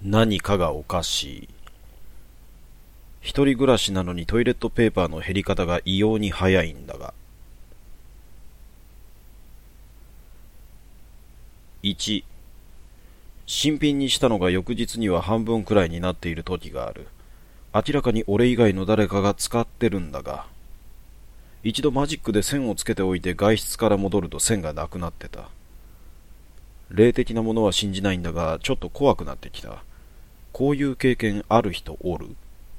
何かがおかしい。一人暮らしなのにトイレットペーパーの減り方が異様に早いんだが。1、新品にしたのが翌日には半分くらいになっている時がある。明らかに俺以外の誰かが使ってるんだが。一度マジックで線をつけておいて外出から戻ると線がなくなってた。霊的なものは信じないんだが、ちょっと怖くなってきた。こういう経験ある人おる？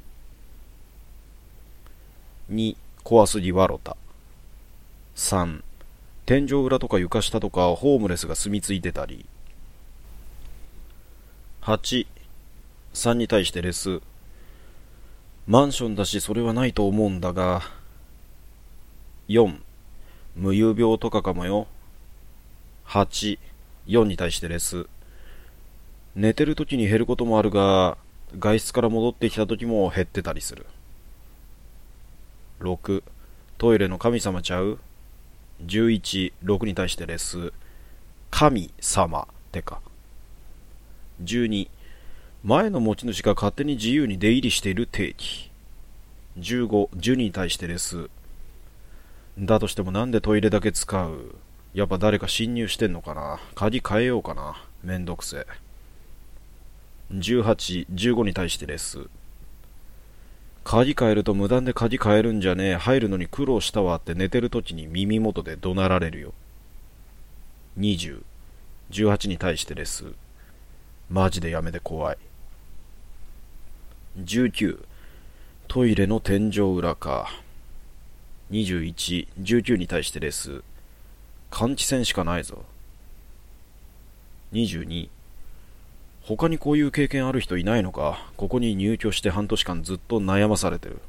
2、怖すぎ笑た。3、天井裏とか床下とかホームレスが住み着いてたり。8、3に対してレス。マンションだしそれはないと思うんだが。4、無遊病とかかもよ。8、4に対してレス。寝てる時に減ることもあるが、外出から戻ってきた時も減ってたりする。6、トイレの神様ちゃう？ 11、6に対してレス。神様ってか。12、前の持ち主が勝手に自由に出入りしている定義。15、12に対してレス。だとしてもなんでトイレだけ使う？やっぱ誰か侵入してんのかな？鍵変えようかな？めんどくせ。18、15に対してレス。鍵変えると無断で鍵変えるんじゃねえ、入るのに苦労したわって寝てる時に耳元で怒鳴られるよ。20、18に対してレス。マジでやめて怖い。19、トイレの天井裏か。21、19に対してレス。換気扇しかないぞ。22、他にこういう経験ある人いないのか？ここに入居して半年間ずっと悩まされてる。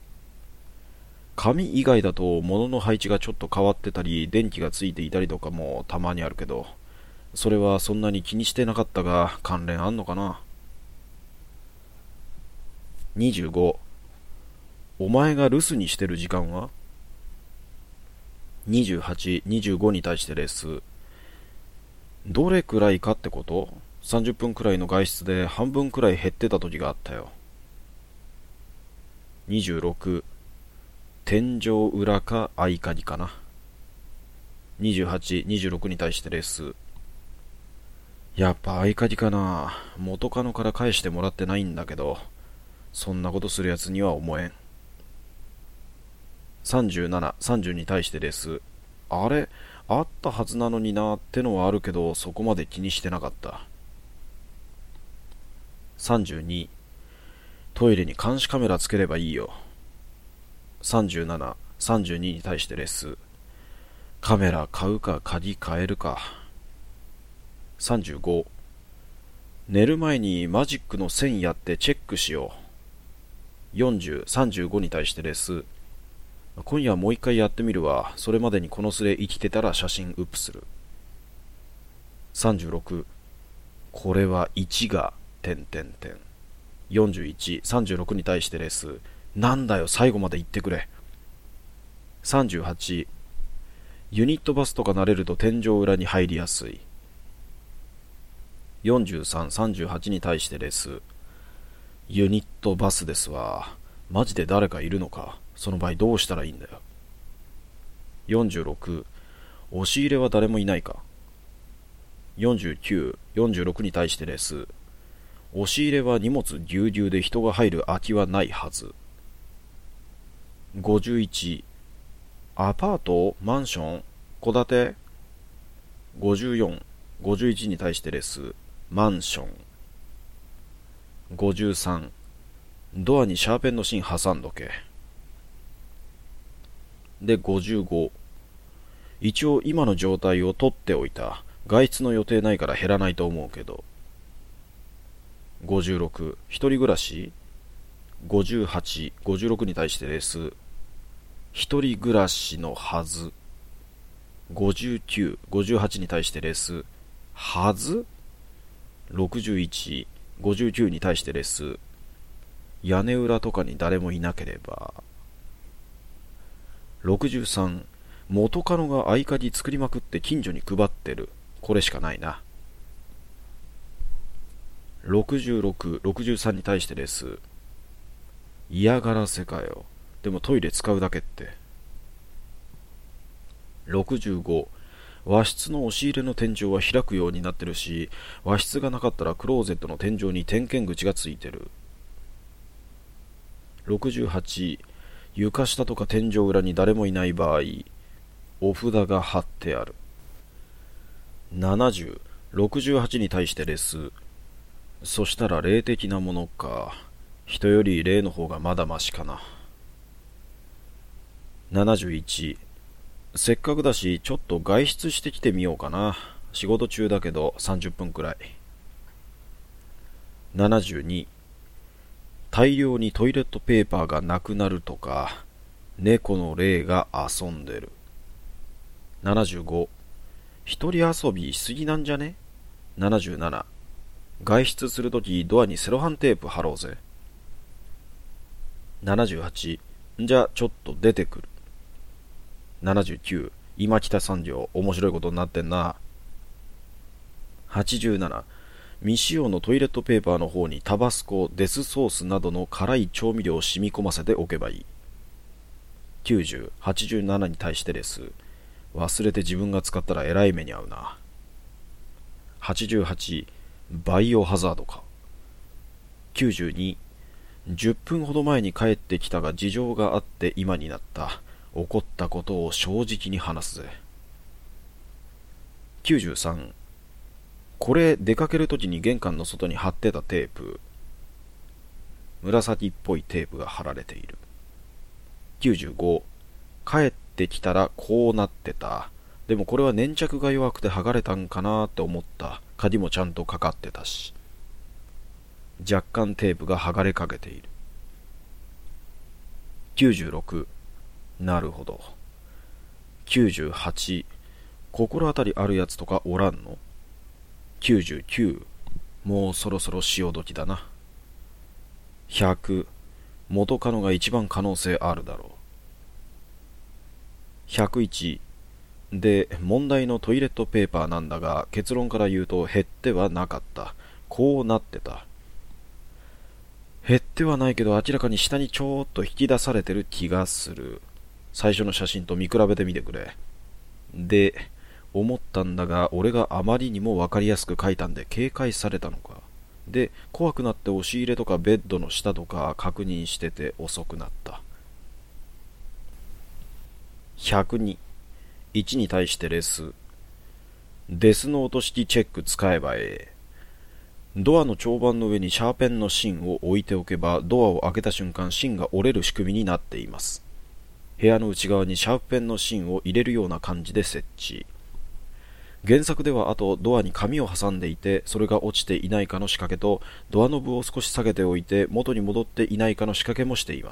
紙以外だと物の配置がちょっと変わってたり電気がついていたりとかもたまにあるけど、それはそんなに気にしてなかったが関連あんのかな。25、お前が留守にしてる時間は？ 28、25に対してレス。どれくらいかってこと？ 30 分くらいの外出で半分くらい減ってた時があったよ。26、天井裏か合鍵かな。28、26に対してレス。やっぱ合鍵かな。元カノから返してもらってないんだけど、そんなことするやつには思えん。37、30に対してレス。あれあったはずなのになってのはあるけど、そこまで気にしてなかった。32、トイレに監視カメラつければいいよ。37、32に対してレス。カメラ買うか鍵変えるか。35、寝る前にマジックの線やってチェックしよう。40、35に対してレス。今夜もう一回やってみるわ。それまでにこのスレ生きてたら写真ウップする。36、これは1が点々点。41、36に対してレス。なんだよ最後まで言ってくれ。38、ユニットバスとか慣れると天井裏に入りやすい。43、38に対してレス。ユニットバスですわ。マジで誰かいるのか？その場合どうしたらいいんだよ。46、押し入れは誰もいないか。49、46に対してレス。押し入れは荷物ぎゅうぎゅうで人が入る空きはないはず。51、アパート、マンション、戸建て。54、51に対してレス。マンション。53、ドアにシャーペンの芯挟んどけ。で、55、一応今の状態を取っておいた。外出の予定ないから減らないと思うけど。56、一人暮らし。58、56に対してレス。一人暮らしのはず。59、58に対してレス。はず。61、59に対してレス。屋根裏とかに誰もいなければ。63、元カノが合鍵作りまくって近所に配ってる。これしかないな。 66、63に対してです。嫌がらせかよ。でもトイレ使うだけって。65、和室の押し入れの天井は開くようになってるし、和室がなかったらクローゼットの天井に点検口がついてる。68、床下とか天井裏に誰もいない場合、お札が貼ってある。70、68に対してです。そしたら霊的なものか。人より霊の方がまだマシかな。71、せっかくだしちょっと外出してきてみようかな。仕事中だけど30分くらい。72、大量にトイレットペーパーがなくなるとか、猫の霊が遊んでる。75、一人遊びしすぎなんじゃね。77、外出するときドアにセロハンテープ貼ろうぜ。78、じゃあちょっと出てくる。79、今北三条面白いことになってんな。87、未使用のトイレットペーパーの方にタバスコ、デスソースなどの辛い調味料を染み込ませておけばいい。90、87に対してです。忘れて自分が使ったらえらい目に遭うな。88、バイオハザードか。92、10分ほど前に帰ってきたが事情があって今になった。起こったことを正直に話すぜ。93、これ出かけるときに玄関の外に貼ってたテープ。紫っぽいテープが貼られている。95、帰ってきたらこうなってた。でもこれは粘着が弱くて剥がれたんかなって思った。鍵もちゃんとかかってたし。若干テープが剥がれかけている。96、なるほど。98、心当たりあるやつとかおらんの。99、もうそろそろ潮時だな。100、元カノが一番可能性あるだろう。101、で、問題のトイレットペーパーなんだが、結論から言うと減ってはなかった。こうなってた。減ってはないけど明らかに下にちょーっと引き出されてる気がする。最初の写真と見比べてみてくれ。で、思ったんだが、俺があまりにもわかりやすく書いたんで警戒されたのか。で、怖くなって押し入れとかベッドの下とか確認してて遅くなった。102、1に対してレス。デスノート式チェック使えばええ。ドアの長板の上にシャーペンの芯を置いておけば、ドアを開けた瞬間芯が折れる仕組みになっています。部屋の内側にシャーペンの芯を入れるような感じで設置。原作ではあとドアに紙を挟んでいて、それが落ちていないかの仕掛けと、ドアノブを少し下げておいて元に戻っていないかの仕掛けもしています。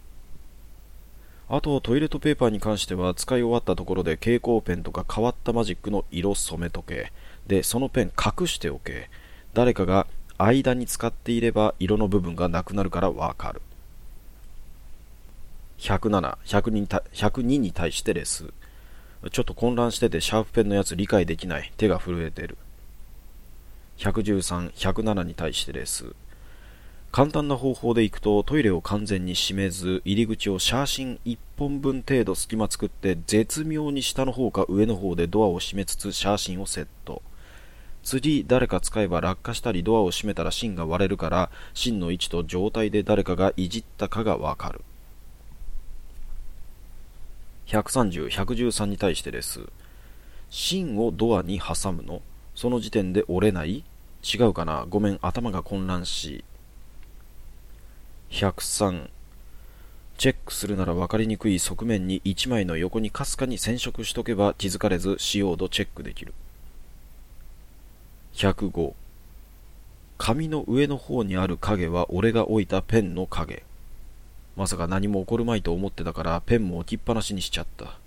あとトイレットペーパーに関しては、使い終わったところで蛍光ペンとか変わったマジックの色染めとけ。で、そのペン隠しておけ。誰かが間に使っていれば色の部分がなくなるからわかる。107、102に対してレス。ちょっと混乱しててシャープペンのやつ理解できない。手が震えてる。113、107に対してレス。簡単な方法でいくと、トイレを完全に閉めず、入り口をシャーシン1本分程度隙間作って、絶妙に下の方か上の方でドアを閉めつつシャーシンをセット。次誰か使えば落下したりドアを閉めたら芯が割れるから、芯の位置と状態で誰かがいじったかがわかる。130、113に対してです。芯をドアに挟むの？その時点で折れない？違うかな？ごめん、頭が混乱し。103、チェックするなら分かりにくい側面に1枚の横にかすかに染色しとけば気づかれず使用度チェックできる。105、紙の上の方にある影は俺が置いたペンの影。まさか何も起こるまいと思ってたからペンも置きっぱなしにしちゃった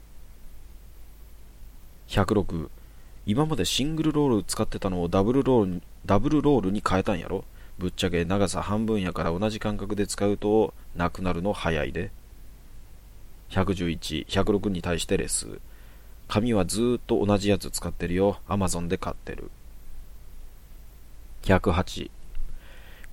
。106、今までシングルロール使ってたのをダブルロールに変えたんやろ。ぶっちゃけ長さ半分やから同じ感覚で使うとなくなるの早いで。111、106に対してレス。紙はずーっと同じやつ使ってるよ。Amazon で買ってる。108、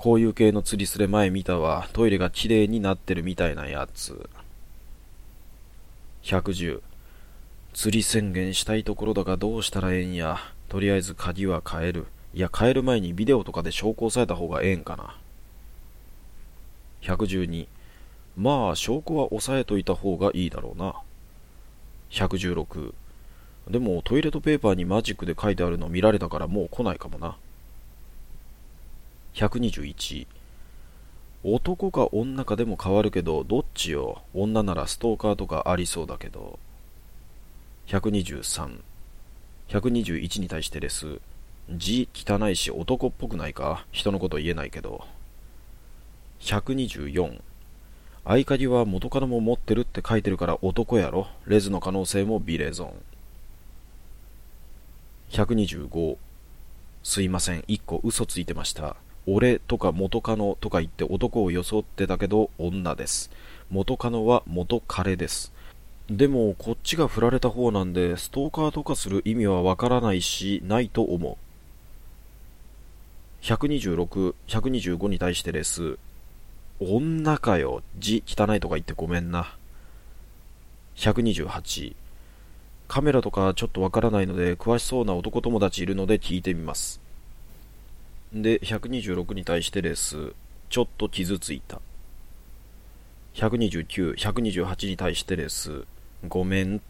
こういう系の釣りすれ前見たわ。トイレがきれいになってるみたいなやつ。110、釣り宣言したいところだがどうしたらええんや。とりあえず鍵は変える。いや、変える前にビデオとかで証拠押さえた方がええんかな。112、まあ証拠は押さえといた方がいいだろうな。116、でもトイレットペーパーにマジックで書いてあるの見られたからもう来ないかもな。121、男か女かでも変わるけどどっちよ。女ならストーカーとかありそうだけど。123、121に対してです。字汚いし男っぽくないか。人のこと言えないけど。124、合鍵は元カノも持ってるって書いてるから男やろ。レズの可能性もビレゾン。125、すいません、1個嘘ついてました。俺とか元カノとか言って男を装ってたけど女です。元カノは元彼です。でもこっちが振られた方なんでストーカーとかする意味はわからないしないと思う。126、125に対してです。女かよ。字汚いとか言ってごめんな。128、カメラとかちょっとわからないので詳しそうな男友達いるので聞いてみます。で、126に対してです。ちょっと傷ついた。129、128に対してです。ごめんって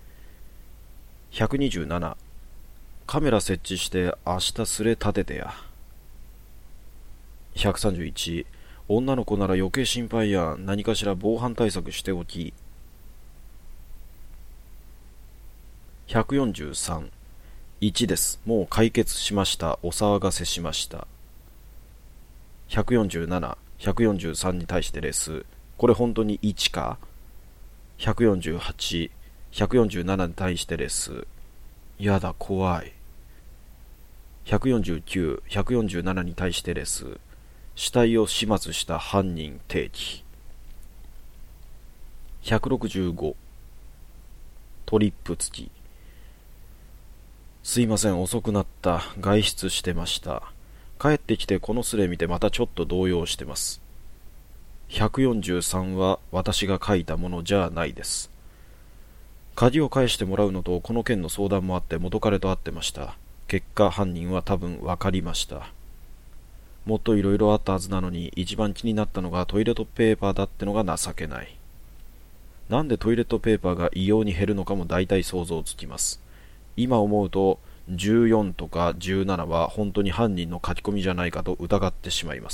。127、カメラ設置して明日すれ立ててや。131、女の子なら余計心配や。何かしら防犯対策しておき。143、1です。もう解決しました。お騒がせしました。147、143に対してです。これ本当に1か。148、147に対してです。やだ、怖い。149、147に対してです。死体を始末した犯人提起。165、トリップ付き。すいません、遅くなった。外出してました。帰ってきてこのスレ見てまたちょっと動揺してます。143は私が書いたものじゃないです。鍵を返してもらうのとこの件の相談もあって元彼と会ってました。結果犯人は多分分かりました。もっといろいろあったはずなのに一番気になったのがトイレットペーパーだってのが情けない。なんでトイレットペーパーが異様に減るのかも大体想像つきます。今思うと14とか17は本当に犯人の書き込みじゃないかと疑ってしまいます。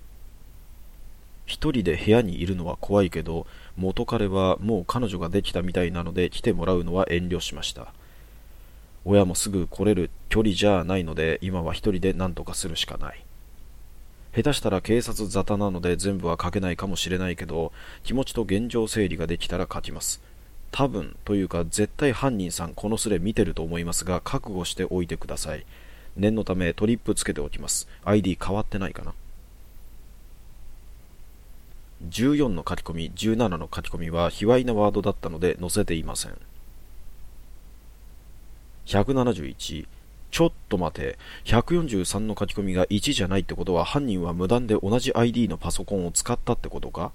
一人で部屋にいるのは怖いけど元彼はもう彼女ができたみたいなので来てもらうのは遠慮しました。親もすぐ来れる距離じゃないので今は一人で何とかするしかない。下手したら警察沙汰なので全部は書けないかもしれないけど気持ちと現状整理ができたら書きます。多分というか絶対犯人さんこのスレ見てると思いますが覚悟しておいてください。念のためトリップつけておきます。 ID 変わってないかな。14の書き込み、17の書き込みは卑猥なワードだったので載せていません。171、ちょっと待て。143の書き込みが1じゃないってことは犯人は無断で同じ ID のパソコンを使ったってことか。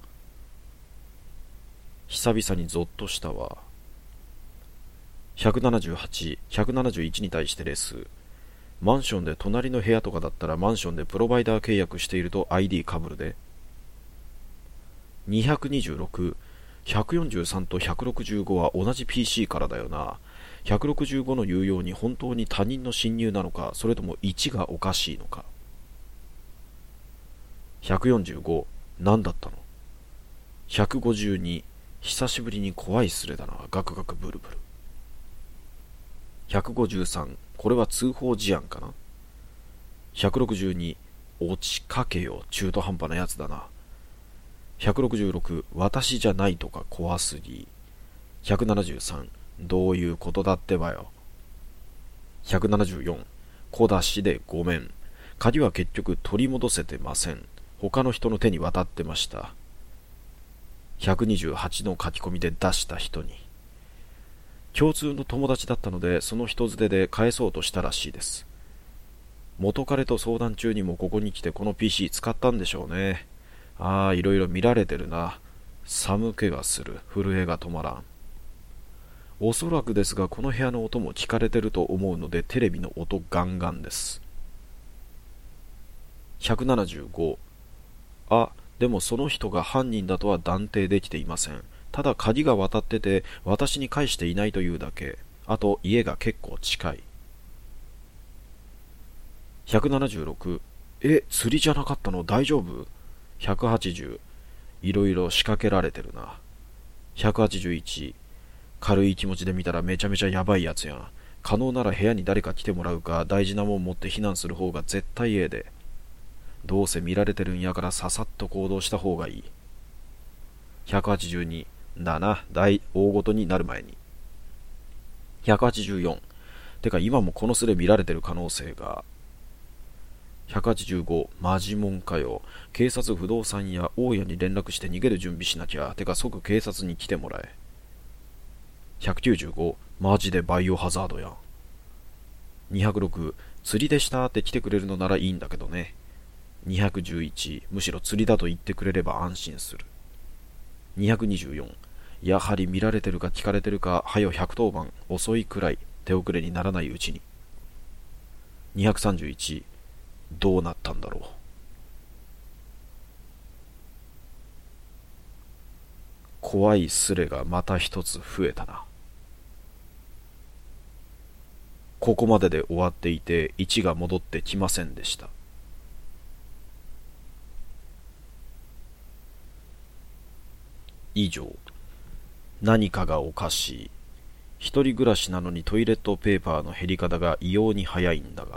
久々にゾッとしたわ。178、171に対してです。マンションで隣の部屋とかだったらマンションでプロバイダー契約していると ID 被るで。226、143と165は同じ PC からだよな。165の言うように本当に他人の侵入なのか、それとも1がおかしいのか。145、何だったの。152、久しぶりに怖いスレだな。ガクガクブルブル。153、これは通報事案かな。162、落ちかけよ。中途半端なやつだな。166、私じゃないとか怖すぎ。173、どういうことだってばよ。174、小出しでごめん。鍵は結局取り戻せてません。他の人の手に渡ってました。128の書き込みで出した人に。共通の友達だったのでその人づてで返そうとしたらしいです。 元彼と相談中にもここに来てこの PC 使ったんでしょうね。ああ、いろいろ見られてるな。寒気がする。震えが止まらん。おそらくですが、この部屋の音も聞かれてると思うので、テレビの音ガンガンです。175。あ、でもその人が犯人だとは断定できていません。ただ鍵が渡ってて、私に返していないというだけ。あと、家が結構近い。176。釣りじゃなかったの大丈夫？ 180。いろいろ仕掛けられてるな。181。軽い気持ちで見たらめちゃめちゃヤバいやつやん。可能なら部屋に誰か来てもらうか、大事なもん持って避難する方が絶対ええで。どうせ見られてるんやからささっと行動した方がいい。182。だな、大事になる前に。184。てか今もこのスレ見られてる可能性が。185、マジモンかよ。警察、不動産屋、大家に連絡して逃げる準備しなきゃ。てか即警察に来てもらえ。195、マジでバイオハザードやん。206、釣りでしたって来てくれるのならいいんだけどね。211、むしろ釣りだと言ってくれれば安心する。224、やはり見られてるか聞かれてるか、はよ110番、遅いくらい、手遅れにならないうちに。231、どうなったんだろう。怖いスレがまた一つ増えたな。ここまでで終わっていて1が戻ってきませんでした。以上。何かがおかしい。一人暮らしなのにトイレットペーパーの減り方が異様に早いんだが。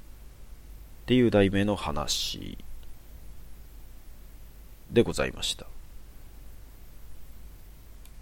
っていう題名の話でございました。